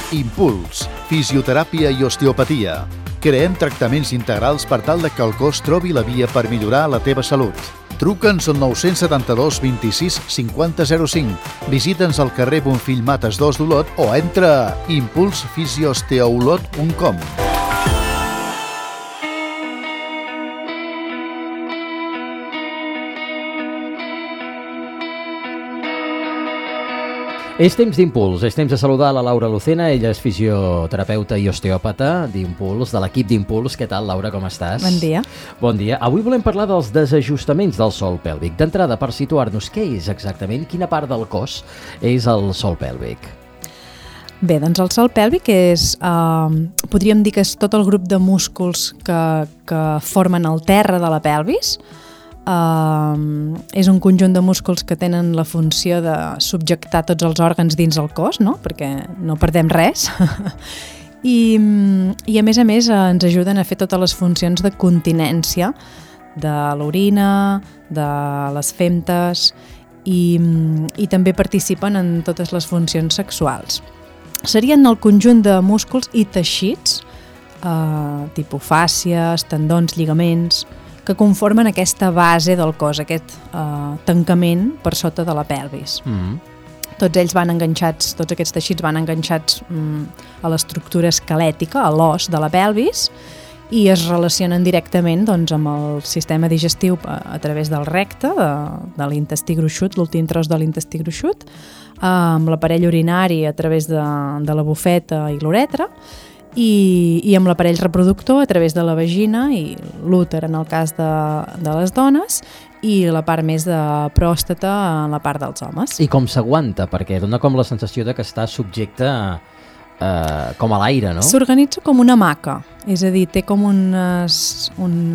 Impuls, fisioteràpia i osteopatia. Creem tractaments integrals per tal que el cos trobi la via per millorar la teva salut. Truca'ns al 972 26 50 05. Visita'ns al carrer Bonfill Mates 2 d'Olot o entra a impulsfisiosteaolot.com. És temps d'Impuls, és temps de saludar la Laura Lucena, ella és fisioterapeuta i osteòpata d'Impuls, de l'equip d'Impuls. Què tal, Laura, com estàs? Bon dia. Bon dia. Avui volem parlar dels desajustaments del sòl pèlvic. D'entrada, per situar-nos, què és exactament? Quina part del cos és el sòl pèlvic? Bé, doncs el sòl pèlvic és, podríem dir que és tot el grup de músculs que formen el terra de la pelvis. És un conjunt de músculs que tenen la funció de subjectar tots els òrgans dins el cos, no? Perquè no perdem res. I a més ens ajuden a fer totes les funcions de continència de l'orina, de les femtes i també participen en totes les funcions sexuals. Serien el conjunt de músculs i teixits, tipus fàscies, tendons, lligaments, que conformen aquesta base del cos, aquest tancament per sota de la pelvis. Tots ells van enganxats, tots aquests teixits van enganxats a l'estructura esquelètica, a l'os de la pelvis, i es relacionen directament doncs, amb el sistema digestiu a través del recte, de l'intestí gruixut, l'últim tros de l'intestí gruixut, amb l'aparell urinari a través de la bufeta i l'uretra, i amb l'aparell reproductor a través de la vagina i l'úter en el cas de les dones i la part més de pròstata en la part dels homes. I com s'aguanta? Perquè dona com la sensació de que està subjecte com a l'aire, no? S'organitza com una hamaca, és a dir, té com uns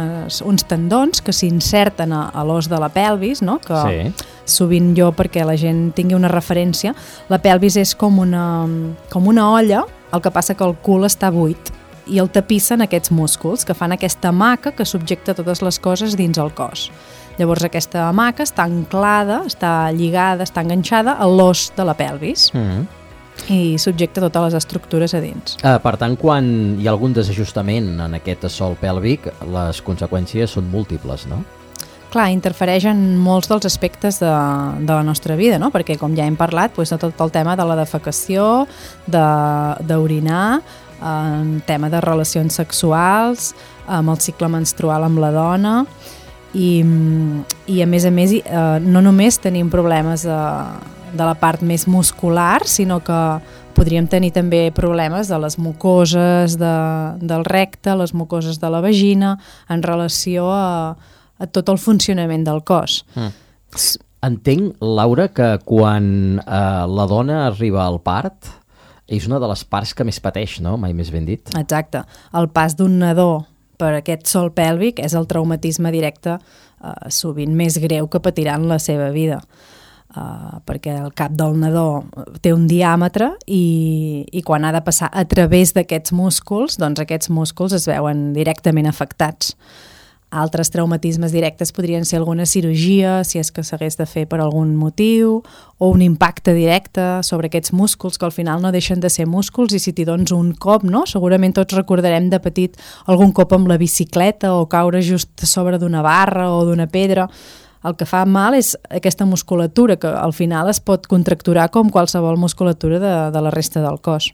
tendons que s'inserten a l'os de la pelvis, no? Que sí. Sovint perquè la gent tingui una referència, la pelvis és com una olla. El que passa que el cul està buit i el tapissen aquests músculs que fan aquesta hamaca que subjecta totes les coses dins el cos. Llavors aquesta hamaca està anclada, està lligada, està enganxada a l'os de la pelvis i subjecta totes les estructures a dins. Per tant, quan hi ha algun desajustament en aquest sòl pèlvic, les conseqüències són múltiples, no? Clar, interfereix en molts dels aspectes de la nostra vida, no? Perquè, com ja hem parlat, doncs, de tot el tema de la defecació, d'orinar, el tema de relacions sexuals, amb el cicle menstrual amb la dona, i a més, no només tenim problemes de la part més muscular, sinó que podríem tenir també problemes de les mucoses del recte, les mucoses de la vagina, en relació a tot el funcionament del cos. Entenc, Laura, que quan la dona arriba al part és una de les parts que més pateix, no? Mai més ben dit. Exacte. El pas d'un nadó per aquest sòl pèlvic és el traumatisme directe sovint més greu que patirà en la seva vida. Perquè el cap del nadó té un diàmetre i quan ha de passar a través d'aquests músculs, doncs aquests músculs es veuen directament afectats. Altres traumatismes directes podrien ser alguna cirurgia, si és que s'hagués de fer per algun motiu, o un impacte directe sobre aquests músculs, que al final no deixen de ser músculs, i si t'hi dones un cop, no? Segurament tots recordarem de petit algun cop amb la bicicleta o caure just a sobre d'una barra o d'una pedra. El que fa mal és aquesta musculatura, que al final es pot contracturar com qualsevol musculatura de la resta del cos.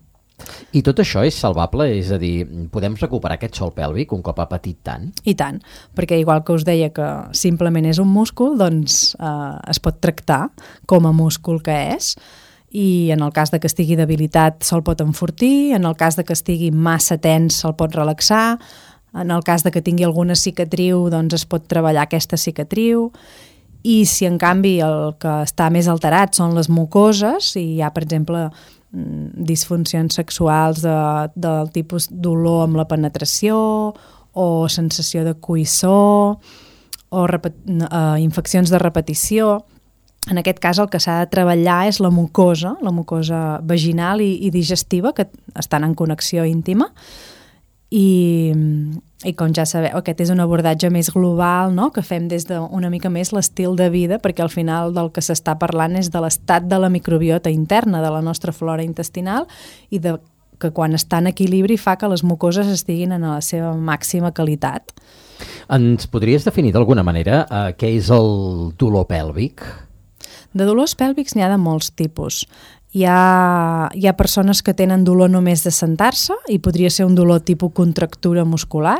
I tot això és salvable? És a dir, podem recuperar aquest sòl pèlvic un cop ha patit tant? I tant, perquè igual que us deia que simplement és un múscul, doncs es pot tractar com a múscul que és, i en el cas de que estigui debilitat se'l pot enfortir, en el cas de que estigui massa tens se'l pot relaxar, en el cas de que tingui alguna cicatriu doncs es pot treballar aquesta cicatriu, i si en canvi el que està més alterat són les mucoses i hi ha, per exemple, disfuncions sexuals del tipus dolor amb la penetració o sensació de coïssor o infeccions de repetició. En aquest cas el que s'ha de treballar és la mucosa vaginal i digestiva, que estan en connexió íntima, i com ja sabeu, aquest és un abordatge més global, no?, que fem des d'una mica més l'estil de vida, perquè al final del que s'està parlant és de l'estat de la microbiota interna de la nostra flora intestinal i que quan està en equilibri fa que les mucoses estiguin en la seva màxima qualitat. Ens podries definir d'alguna manera què és el dolor pèlvic? De dolors pèlvics n'hi ha de molts tipus. Hi ha persones que tenen dolor només de sentar-se i podria ser un dolor tipus contractura muscular.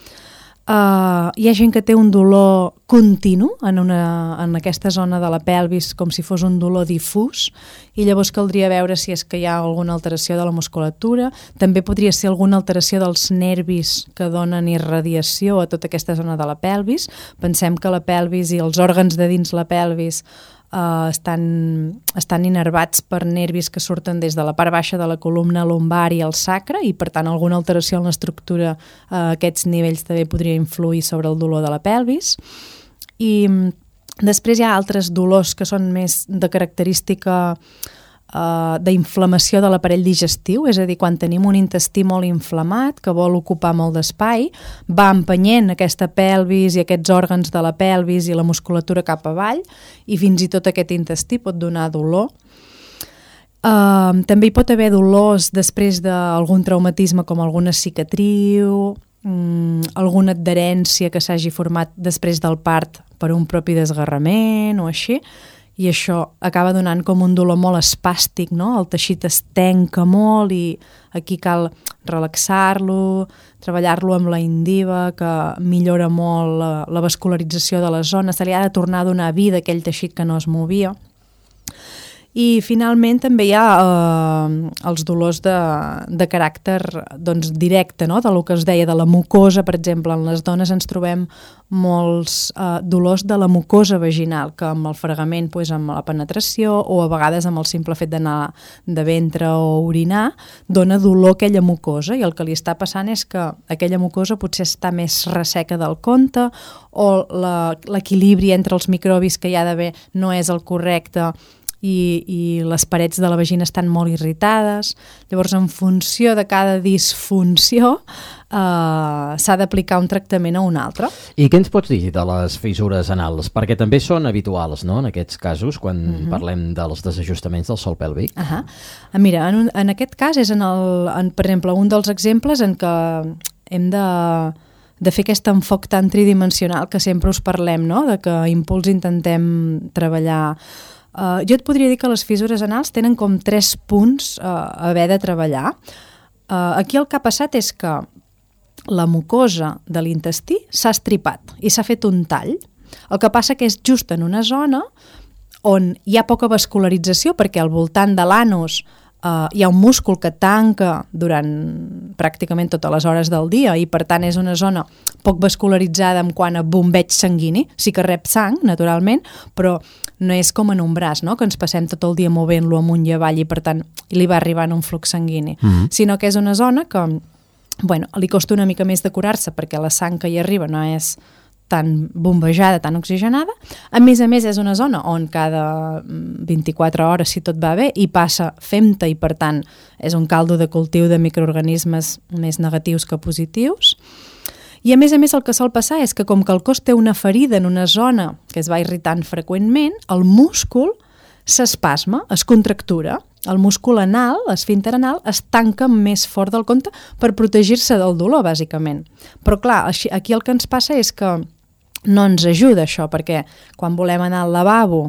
Hi ha gent que té un dolor continu en aquesta zona de la pelvis, com si fos un dolor difús, i llavors caldria veure si és que hi ha alguna alteració de la musculatura. També podria ser alguna alteració dels nervis que donen irradiació a tota aquesta zona de la pelvis. Pensem que la pelvis i els òrgans de dins la pelvis estan innervats per nervis que surten des de la part baixa de la columna lumbar i el sacre, i per tant alguna alteració en l'estructura a aquests nivells també podria influir sobre el dolor de la pelvis. I després hi ha altres dolors que són més de característica d'inflamació de l'aparell digestiu, és a dir, quan tenim un intestí molt inflamat que vol ocupar molt d'espai, va empenyent aquesta pelvis i aquests òrgans de la pelvis i la musculatura cap avall, i fins i tot aquest intestí pot donar dolor. També hi pot haver dolors després d'algun traumatisme, com alguna cicatriu, alguna adherència que s'hagi format després del part per un propi desgarrament o així, i això acaba donant com un dolor molt espàstic, no? El teixit es tenca molt i aquí cal relaxar-lo, treballar-lo amb la indiva, que millora molt la vascularització de la zona, se li ha de tornar a donar vida a aquell teixit que no es movia. I finalment també hi ha els dolors de caràcter directe, no? De lo que es deia de la mucosa, per exemple. En les dones ens trobem molts dolors de la mucosa vaginal, que amb el fregament, amb la penetració o a vegades amb el simple fet d'anar de ventre o orinar, dona dolor a aquella mucosa, i el que li està passant és que aquella mucosa potser està més resseca del compte, o l'equilibri entre els microbis que hi ha d'haver no és el correcte, i les parets de la vagina estan molt irritades. Llavors, en funció de cada disfunció, s'ha d'aplicar un tractament a un altre. I què ens pots dir de les fissures anals? Perquè també són habituals, no?, en aquests casos, quan parlem dels desajustaments del sòl pèlvic. Mira, en aquest cas és, per exemple, un dels exemples en què hem de fer aquest enfoc tan tridimensional que sempre us parlem, no?, de que a Impuls intentem treballar. Jo et podria dir que les fissures anals tenen com 3 punts a haver de treballar. Aquí el que ha passat és que la mucosa de l'intestí s'ha estripat i s'ha fet un tall. El que passa que és just en una zona on hi ha poca vascularització, perquè al voltant de l'anus hi ha un múscul que tanca durant pràcticament totes les hores del dia, i per tant és una zona poc vascularitzada en quant a bombeig sanguini. Sí que rep sang, naturalment, però no és com en un braç, no?, que ens passem tot el dia movent-lo amunt i avall i per tant li va arribant un flux sanguini, sinó que és una zona que li costa una mica més de curar-se, perquè la sang que hi arriba no és tan bombejada, tan oxigenada. A més, és una zona on cada 24 hores, si tot va bé, hi passa femta, i per tant és un caldo de cultiu de microorganismes més negatius que positius. I a més, el que sol passar és que com que el cos té una ferida en una zona que es va irritant freqüentment, el múscul s'espasma, es contractura. El múscul anal, l'esfínter anal, es tanca més fort del compte per protegir-se del dolor, bàsicament. Però clar, aquí el que ens passa és que no ens ajuda això, perquè quan volem anar al lavabo,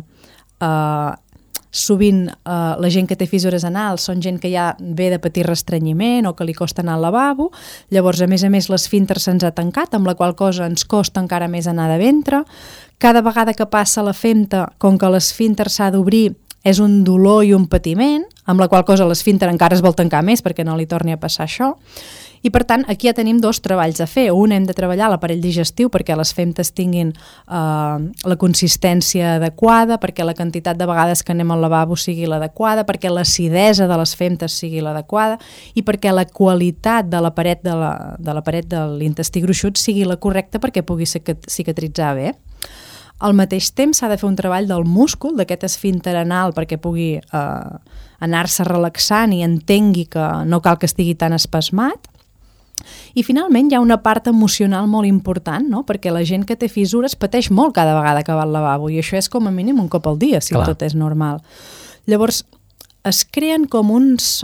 sovint la gent que té fissures anals són gent que ja ve de patir restrenyiment o que li costa anar al lavabo. Llavors, a més, l'esfínter se'ns ha tancat, amb la qual cosa ens costa encara més anar de ventre. Cada vegada que passa la femta, com que l'esfínter s'ha d'obrir, és un dolor i un patiment, amb la qual cosa l'esfínter encara es vol tancar més perquè no li torni a passar això. I per tant, aquí ja tenim 2 treballs a fer. Un, hem de treballar l'aparell digestiu perquè les femtes tinguin la consistència adequada, perquè la quantitat de vegades que anem al lavabo sigui l'adequada, perquè l'acidesa de les femtes sigui l'adequada i perquè la qualitat de la paret de l'intestí gruixut sigui la correcta perquè pugui cicatritzar bé. Al mateix temps s'ha de fer un treball del múscul, d'aquest esfínter anal, perquè pugui anar-se relaxant i entengui que no cal que estigui tan espasmat. I finalment hi ha una part emocional molt important, no? Perquè la gent que té fissures pateix molt cada vegada que va al lavabo i això és com a mínim un cop al dia, si tot és normal. Llavors, es creen com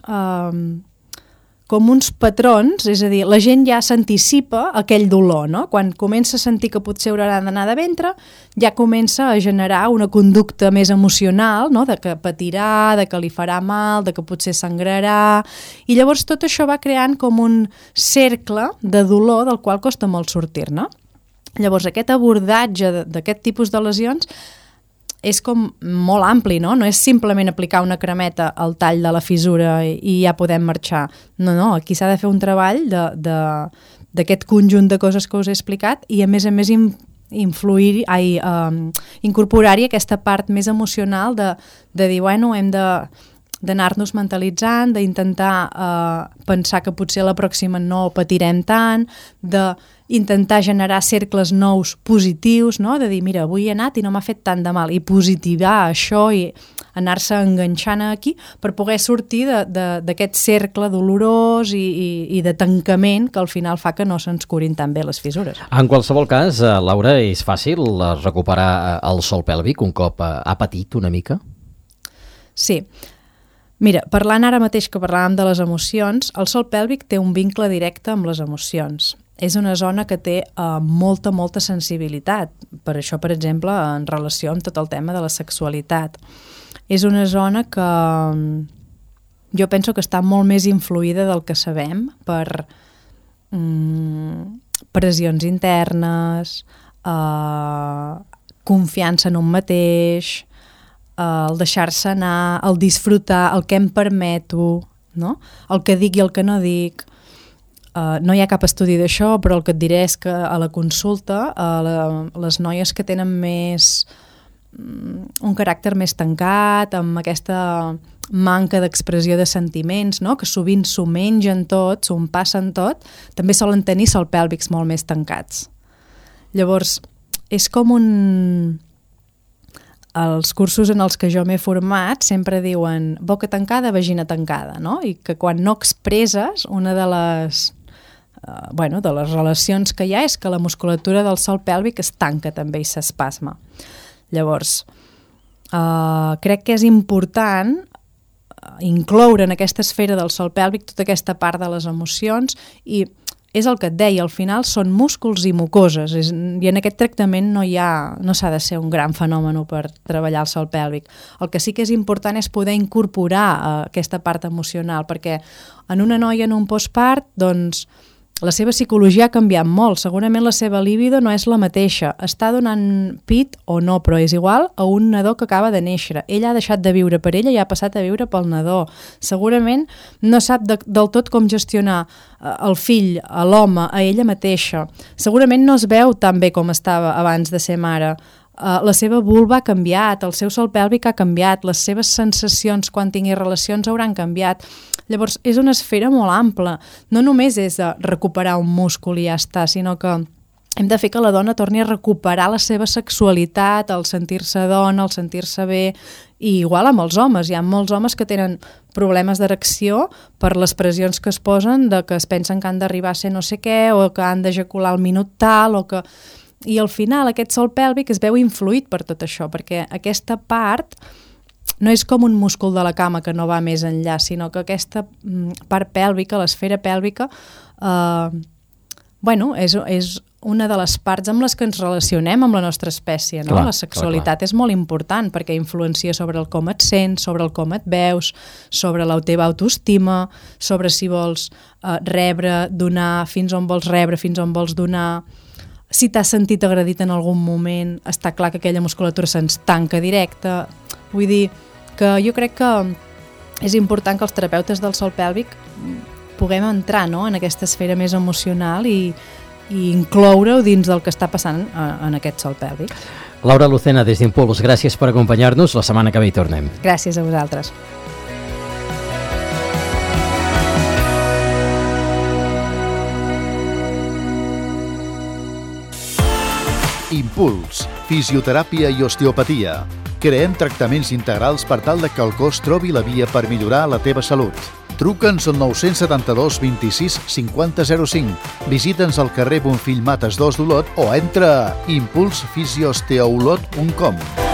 uns patrons, és a dir, la gent ja s'anticipa aquell dolor, no? Quan comença a sentir que potser haurà d'anar de ventre, ja comença a generar una conducta més emocional, no? De que patirà, de que li farà mal, de que potser sangrarà, i llavors tot això va creant com un cercle de dolor del qual costa molt sortir-ne. Llavors aquest abordatge d'aquest tipus de lesions és com molt ampli, no? No és simplement aplicar una cremeta al tall de la fissura i ja podem marxar. No, aquí s'ha de fer un treball d'aquest conjunt de coses que us he explicat i a més incorporar-hi aquesta part més emocional de dir, bueno, hem d'anar-nos mentalitzant, d'intentar pensar que potser la pròxima no patirem tant, d'intentar generar cercles nous positius, no? De dir, mira, avui he anat i no m'ha fet tant de mal, i positivar això i anar-se enganxant aquí per poder sortir d'aquest cercle dolorós i de tancament que al final fa que no se'ns curin tan bé les fissures. En qualsevol cas, Laura, és fàcil recuperar el sòl pèlvic un cop ha patit una mica? Sí. Mira, parlant ara mateix que parlàvem de les emocions, el sòl pèlvic té un vincle directe amb les emocions. És una zona que té molta sensibilitat. Per això, per exemple, en relació amb tot el tema de la sexualitat. És una zona que jo penso que està molt més influïda del que sabem per pressions internes, confiança en un mateix, el deixar-se anar, el disfrutar, el que em permeto, no? El que dic i el que no dic. No hi ha cap estudi d'això, però el que et diré és que a la consulta les noies que tenen un caràcter més tancat, amb aquesta manca d'expressió de sentiments, no? Que sovint s'ho mengen tot, s'ho passen tot, també solen tenir sòl pèlvics molt més tancats. Llavors, és com els cursos en els que jo m'he format sempre diuen boca tancada, vagina tancada, no? I que quan no expresses, una de les relacions que hi ha és que la musculatura del sòl pèlvic es tanca també i s'espasma. Llavors, crec que és important incloure en aquesta esfera del sòl pèlvic tota aquesta part de les emocions i és el que et deia, al final són músculs i mucoses i en aquest tractament no s'ha de ser un gran fenomen per treballar el sòl pèlvic. El que sí que és important és poder incorporar aquesta part emocional perquè en una noia en un postpart, doncs, la seva psicologia ha canviat molt, segurament la seva libido no és la mateixa, està donant pit o no, però és igual a un nadó que acaba de néixer. Ella ha deixat de viure per ella i ha passat a viure pel nadó. Segurament no sap del tot com gestionar el fill, a l'home, a ella mateixa. Segurament no es veu tan bé com estava abans de ser mare. La seva vulva ha canviat, el seu sòl pèlvic ha canviat, les seves sensacions quan tingui relacions hauran canviat. Llavors, és una esfera molt ampla. No només és de recuperar un múscul i ja està, sinó que hem de fer que la dona torni a recuperar la seva sexualitat, el sentir-se dona, el sentir-se bé, i igual amb els homes. Hi ha molts homes que tenen problemes d'erecció per les pressions que es posen, de que es pensen que han d'arribar a ser no sé què, o que han d'ejacular al minut tal, o que... I al final aquest sòl pèlvic es veu influït per tot això, perquè aquesta part no és com un múscul de la cama que no va més enllà, sinó que aquesta part pèlvica, l'esfera pèlvica, és una de les parts amb les que ens relacionem amb la nostra espècie. No? La sexualitat és molt important perquè influencia sobre el com et sents, sobre el com et veus, sobre la teva autoestima, sobre si vols rebre, donar, fins on vols rebre, fins on vols donar... Si t'has sentit agredit en algun moment, està clar que aquella musculatura se'ns tanca directe. Vull dir que jo crec que és important que els terapeutes del sòl pèlvic puguem entrar, no?, en aquesta esfera més emocional i incloure-ho dins del que està passant en aquest sòl pèlvic. Laura Lucena, des d'Impuls, gràcies per acompanyar-nos. La setmana que ve hi tornem. Gràcies a vosaltres. Impuls, fisioteràpia i osteopatia. Creem tractaments integrals per tal que el cos trobi la via per millorar la teva salut. Truca'ns al 972 26 50 05. Visita'ns al carrer Bonfill Mates 2 d'Olot o entra a impulsfisiosteaolot.com.